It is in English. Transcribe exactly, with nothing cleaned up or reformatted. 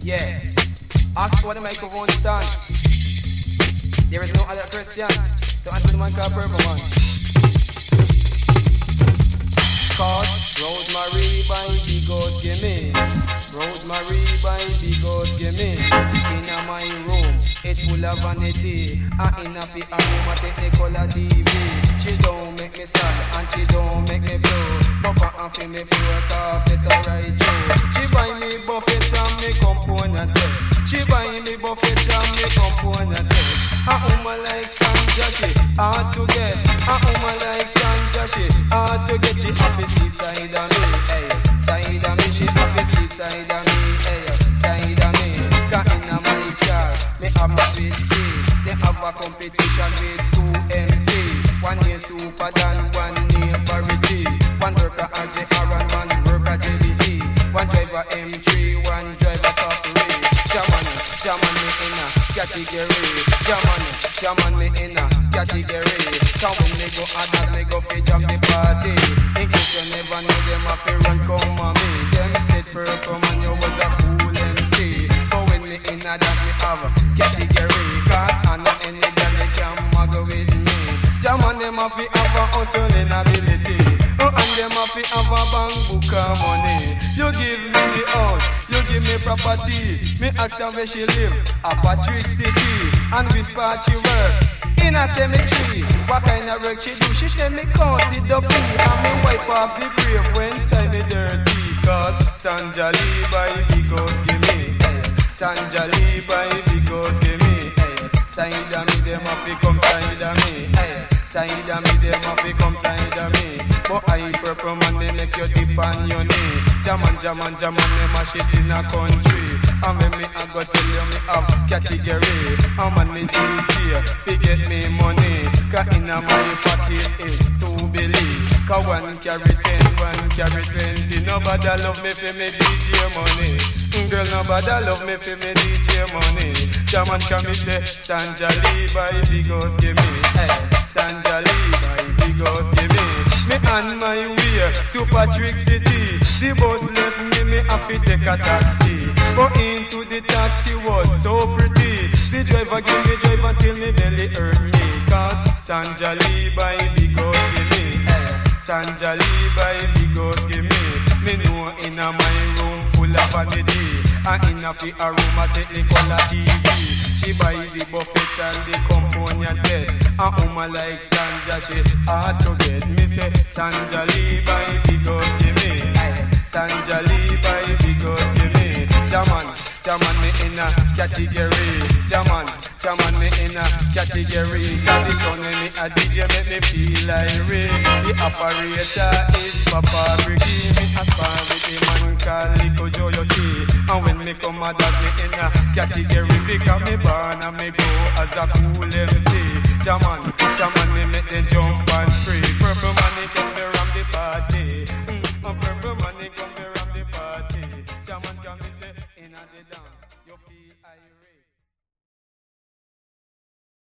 Yeah. Ask what the microphone stand. There is no other question to answer the man called Purple Man. Cause Rosemary by the ghost give me. Rosemary by the ghost give me. In my room, it's full of vanity. And in a fi a room, I take the color T V. She don't make me sad and she don't make me blue. Papa and fi me floor carpet alright through. She buy me buffet and me component set. She buy me buffet and me component set. A woman like Sandra, she hard to get. A woman like Sandra, she hard to get. She have to sleep side of me, hey, side of me. She have to sleep side of me, hey, side of me. Cause in a my car, me have a switch key. They have a competition with two M C. One near super than one near parity. One worker at J R and one worker J B C. One driver M three, one driver top rate. German, German me in a category. German, German me in a category. Come when me go others, me go fi jam the party. In case you never know them, I fi run come on me. Them said Purple Man, you was a cool M C. But when me in a dance, me have a category. Cause I know any girl they can muggle with me. German them a fi have a hustling ability. Oh, and them a fi have a bank book of money. You give me the house, you give me property. Me ask her where she live, a Patrick City. And which part she work, in a cemetery. What kind of work she do? She say me count the double. And me wipe off the grave when time me dirty. Cause Sandra Lee by the ghost give me, hey. Sandra Lee by the ghost give me, hey. Side of me, them a fi come side of me, hey. Side of me, them a fi come side of me. But I Purple Man, me make you dip on your knee. Jaman, jaman, jaman, me mash it in a country. And when me I go tell you me have category. And man me D J, fi get me money. Cause in a my pocket is two billion. Cause one carry ten, one carry twenty. Nobody love me fi me D J money. Girl, nobody love me fi me D J money. Jaman can me say, Sandra Lee by the ghost give me, hey. Sandra Lee by the ghost give me. Me on my way to Patrick City. The bus left me, me have to take a taxi. But into the taxi was so pretty. The driver give me drive until me belly hurt me. Cause Sandra Lee by the ghost give me, hey. Sandra Lee by the ghost give me. Me know in a my room full of vanity. And in a fi a room I take the color T V. She buy the buffet and the companion set. A woman like Sandra, she hard to get. Me say, Sandra Lee by the ghost give me, hey. Sandra Lee by the ghost give me. Jaman, Jaman me in a category. Jaman, Jaman me in a category. Cause the sound when me a D J make me feel like Ray. The operator is Papa Ricky. Me a spar with the man called Lico Joe, you see. And when me come a dance me in a category. Because me born and me go as a cool M C. Jaman, Jaman me make them jump and scream. Purple Man he come to ram the party.